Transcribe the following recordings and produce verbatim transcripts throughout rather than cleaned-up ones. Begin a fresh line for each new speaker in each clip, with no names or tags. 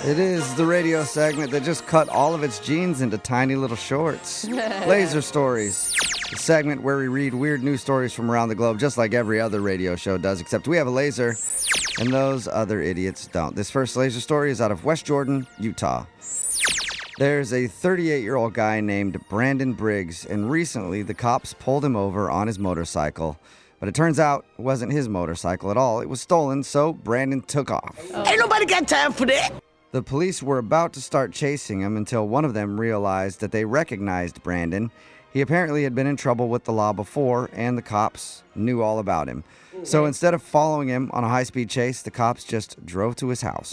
It is the radio segment that just cut all of its jeans into tiny little shorts. Laser Stories. The segment where we read weird news stories from around the globe, just like every other radio show does, except we have a laser, and those other idiots don't. This first laser story is out of West Jordan, Utah. There's a thirty-eight-year-old guy named Brandon Briggs, and recently the cops pulled him over on his motorcycle. But it turns out it wasn't his motorcycle at all. It was stolen, so Brandon took off.
Oh. Ain't nobody got time for that.
The police were about to start chasing him until one of them realized that they recognized Brandon. He apparently had been in trouble with the law before, and the cops knew all about him. So instead of following him on a high-speed chase, the cops just drove to his house.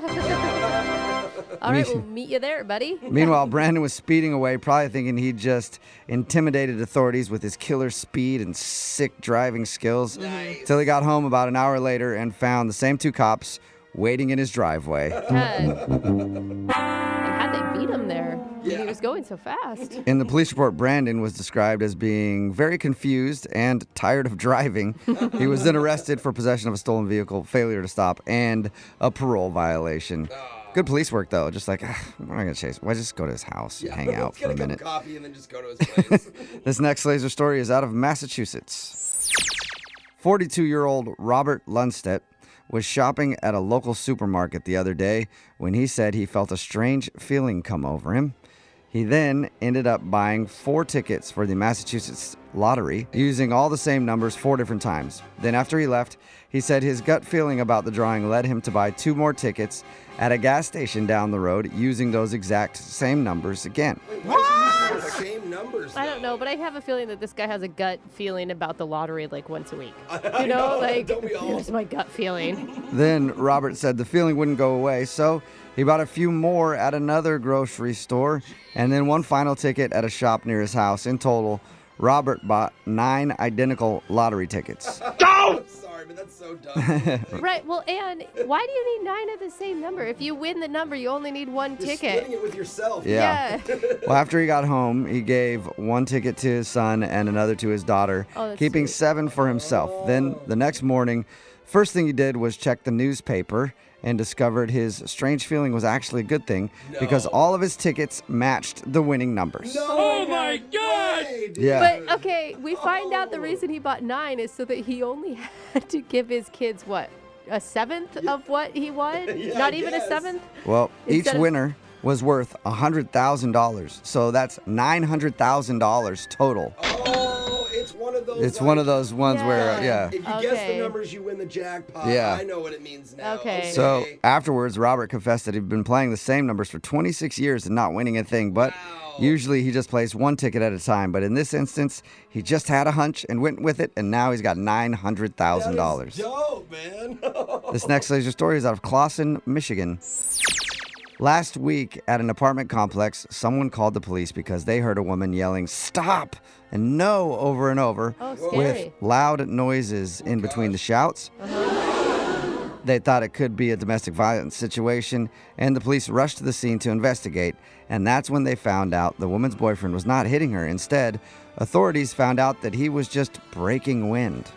All right, we'll meet you there, buddy.
Meanwhile, Brandon was speeding away, probably thinking he just intimidated authorities with his killer speed and sick driving skills. Nice. Till he got home about an hour later and found the same two cops waiting in his driveway.
And how'd they beat him there? Yeah. He was going so fast.
In the police report, Brandon was described as being very confused and tired of driving. He was then arrested for possession of a stolen vehicle, failure to stop, and a parole violation. Good police work, though. Just like, ah, I'm not going to chase him. Why just go to his house and
yeah,
hang out for a minute?
Get a cup of coffee and then just go to his place.
This next laser story is out of Massachusetts. forty-two-year-old Robert Lundstedt was shopping at a local supermarket the other day when he said he felt a strange feeling come over him. He then ended up buying four tickets for the Massachusetts lottery, using all the same numbers four different times. Then after he left, he said his gut feeling about the drawing led him to buy two more tickets at a gas station down the road, using those exact same numbers again.
Wait, why is it the same numbers, though?
I don't know, but I have a feeling that this guy has a gut feeling about the lottery like once a week.
I
You know,
know,
like,
don't we all?
here's my gut feeling.
Then Robert said the feeling wouldn't go away, so he bought a few more at another grocery store and then one final ticket at a shop near his house. In total, Robert bought nine identical lottery tickets.
I'm sorry, but that's so dumb.
Right, well, and why do you need nine of the same number? If you win the number, you only need one
You're
ticket.
splitting it with yourself.
Yeah.
Yeah.
Well, after he got home, he gave one ticket to his son and another to his daughter,
Oh, that's
keeping
sweet.
seven for himself. Then the next morning, first thing he did was check the newspaper and discovered his strange feeling was actually a good thing because all of his tickets matched the winning numbers.
No, oh my God!
Yeah.
But, okay, we find out the reason he bought nine is so that he only had to give his kids, what, a seventh of what he won?
Yeah,
Not
I
even
guess.
a seventh?
Well, each
Instead of-
winner was worth one hundred thousand dollars. So that's nine hundred thousand dollars total.
Oh, it's one of those.
It's
like,
one of those ones where, uh, yeah.
If you guess the
Okay.
numbers, you win the jackpot.
Yeah.
I know what it means now.
Okay.
So afterwards, Robert confessed that he'd been playing the same numbers for twenty-six years and not winning a thing, but
Wow.
usually he just plays one ticket at a time. But in this instance, he just had a hunch and went with it, and now he's got nine hundred thousand dollars.
That is dope, man.
This next laser story is out of Clawson, Michigan. Last week at an apartment complex, someone called the police because they heard a woman yelling, "Stop!" and "No!" over and over
Oh,
with
scary.
loud noises in between the shouts. They thought it could be a domestic violence situation, and the police rushed to the scene to investigate. And that's when they found out the woman's boyfriend was not hitting her. Instead, authorities found out that he was just breaking wind.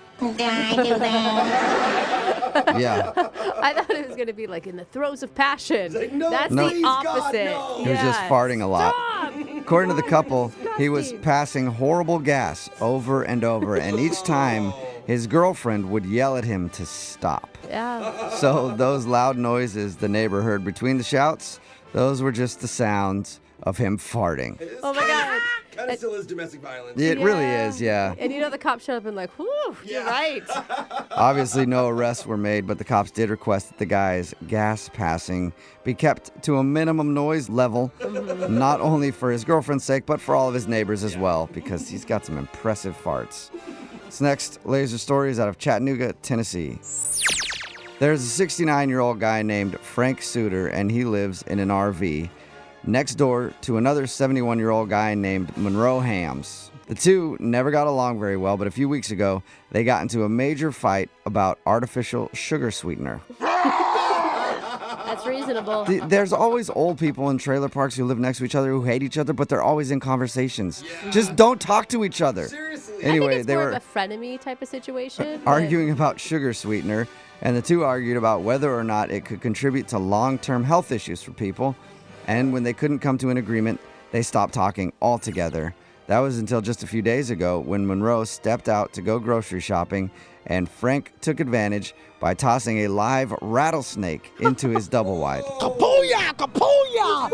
Yeah.
I thought it was going to be like in the throes of passion.
like, no,
That's
No.
the
please, God,
opposite.
no.
He was just
Yes.
farting a lot.
Stop!
According to the couple, he was
Disgusting.
passing horrible gas over and over, and each time his girlfriend would yell at him to stop.
Yeah.
So those loud noises the neighbor heard between the shouts, those were just the sounds of him farting.
Oh my God.
Kind of still is domestic violence.
It really
Yeah.
is, yeah.
And you know, the cops showed up and like, whew, you're
Yeah.
right.
Obviously, no arrests were made, but the cops did request that the guy's gas passing be kept to a minimum noise level, not only for his girlfriend's sake, but for all of his neighbors as well, because he's got some impressive farts. This next laser story is out of Chattanooga, Tennessee. There's a sixty-nine-year-old guy named Frank Suter, and he lives in an R V next door to another seventy-one-year-old guy named Monroe Hams. The two never got along very well, but a few weeks ago, they got into a major fight about artificial sugar sweetener.
That's reasonable.
The- There's always old people in trailer parks who live next to each other who hate each other, but they're always in conversations. Just don't talk to each other.
Seriously.
I think
Anyway,
it's
they
more
were
of a frenemy type of situation. but-
arguing about sugar sweetener, and the two argued about whether or not it could contribute to long-term health issues for people. And when they couldn't come to an agreement, they stopped talking altogether. That was until just a few days ago when Monroe stepped out to go grocery shopping, and Frank took advantage by tossing a live rattlesnake into his double wide.
Kapooyah! Kapooyah!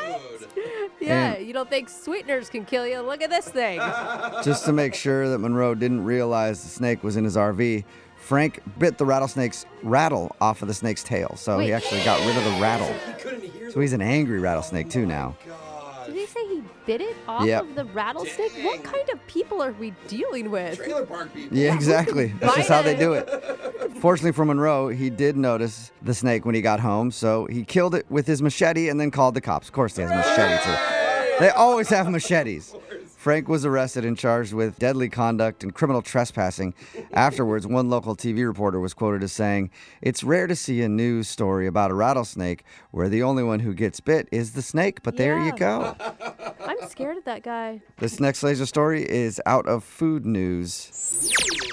Yeah,
And-
you don't think sweeteners can kill you? Look at this thing.
Just to make sure that Monroe didn't realize the snake was in his R V, Frank bit the rattlesnake's rattle off of the snake's tail. So he
Wait.
actually got rid of the rattle.
He couldn't hear
So he's an angry rattlesnake too now.
Did he say he bit it off
Yep.
of the rattlesnake? What
Dang.
kind of people are we dealing with?
Trailer park people.
Yeah, exactly. That's just how they
Bite
do it. Fortunately for Monroe, he did notice the snake when he got home, so he killed it with his machete and then called the cops. Of course, he has a machete too. They always have machetes. Frank was arrested and charged with deadly conduct and criminal trespassing. Afterwards, one local T V reporter was quoted as saying, "It's rare to see a news story about a rattlesnake where the only one who gets bit is the snake, but there you
Yeah.
go."
I'm scared of that guy.
This next laser story is out of food news.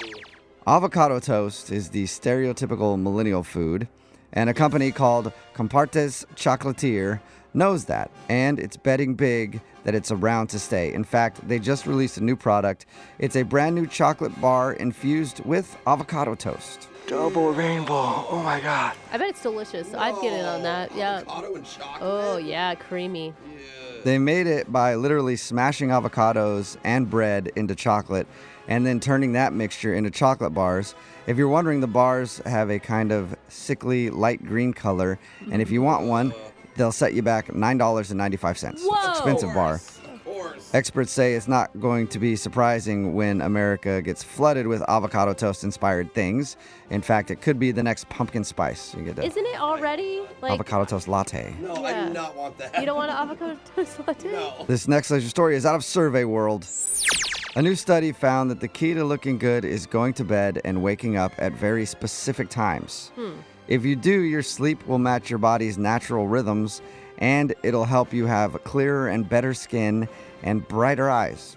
Avocado toast is the stereotypical millennial food, and a company called Compartes Chocolatier knows that, and it's betting big that it's around to stay. In fact, they just released a new product. It's a brand new chocolate bar infused with avocado toast.
Double rainbow. Oh my God.
I bet it's delicious. I'd get in on that. Yeah.
Avocado and chocolate.
Oh, yeah, creamy.
They made it by literally smashing avocados and bread into chocolate and then turning that mixture into chocolate bars. If you're wondering, the bars have a kind of sickly light green color, and if you want one, they'll set you back nine dollars and ninety-five cents. It's an
Whoa.
expensive bar.
Of course.
Experts say it's not going to be surprising when America gets flooded with avocado toast inspired things. In fact, it could be the next pumpkin spice. You get the
Isn't it already like
avocado toast latte.
No, I
Yeah.
do not want that.
you don't want an avocado toast latte?
No.
This next leisure story is out of Survey World. A new study found that the key to looking good is going to bed and waking up at very specific times. If you do, your sleep will match your body's natural rhythms, and it'll help you have clearer and better skin and brighter eyes.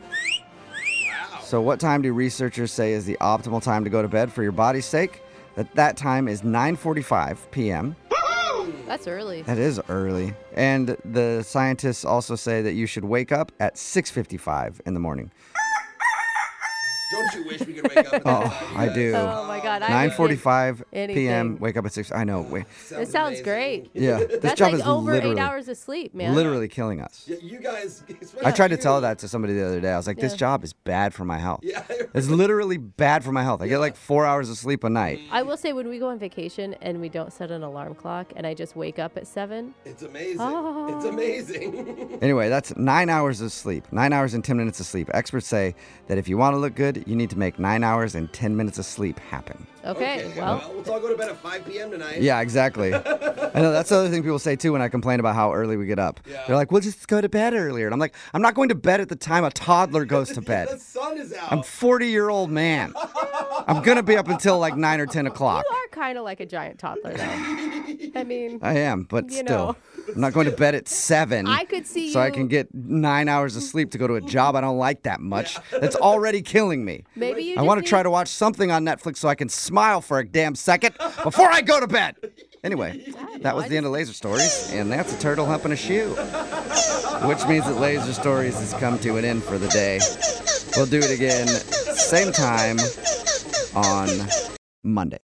So what time do researchers say is the optimal time to go to bed for your body's sake? That that time is nine forty-five p.m.
That's early.
That is early. And the scientists also say that you should wake up at six fifty-five in the morning.
Don't you wish we could wake up at that
Oh,
time, you
I
guys?
do.
Oh my God. I would
nine
get
forty-five p.m.
anything.
Wake up at six. I know. Wait.
It sounds
amazing.
great.
Yeah. This
That's
job
like
is
over
literally,
eight hours of sleep, man.
literally killing us.
Yeah, you guys.
I tried to
you.
tell that to somebody the other day. I was like, this
Yeah.
job is bad for my health.
Yeah.
It's literally bad for my health. I get like four hours of sleep a night.
I will say when we go on vacation and we don't set an alarm clock and I just wake up at seven.
It's amazing.
Oh.
It's amazing.
Anyway, that's nine hours of sleep. Nine hours and ten minutes of sleep. Experts say that if you want to look good, you need to make nine hours and ten minutes of sleep happen.
Okay, well,
let's all go to bed at five p.m. tonight.
Yeah, exactly. I know that's the other thing people say too when I complain about how early we get up.
Yeah.
They're like, "We'll just go to bed earlier," and I'm like, "I'm not going to bed at the time a toddler goes to
The
bed.
sun is out.
I'm a forty-year-old man. I'm gonna be up until like nine or ten o'clock.
you are kind of like a giant toddler, though. I mean,
I am, but
You
still,
know.
I'm not going to bed at seven.
I could see
so I
you-
can get nine hours of sleep to go to a job I don't like that much. That's already killing me.
maybe you
I
just
want to try
need-
to watch something on Netflix so I can smile for a damn second before I go to bed. Anyway, that was
I
the end of Laser Stories, and that's a turtle humping a shoe. Which means that Laser Stories has come to an end for the day. We'll do it again, same time on Monday.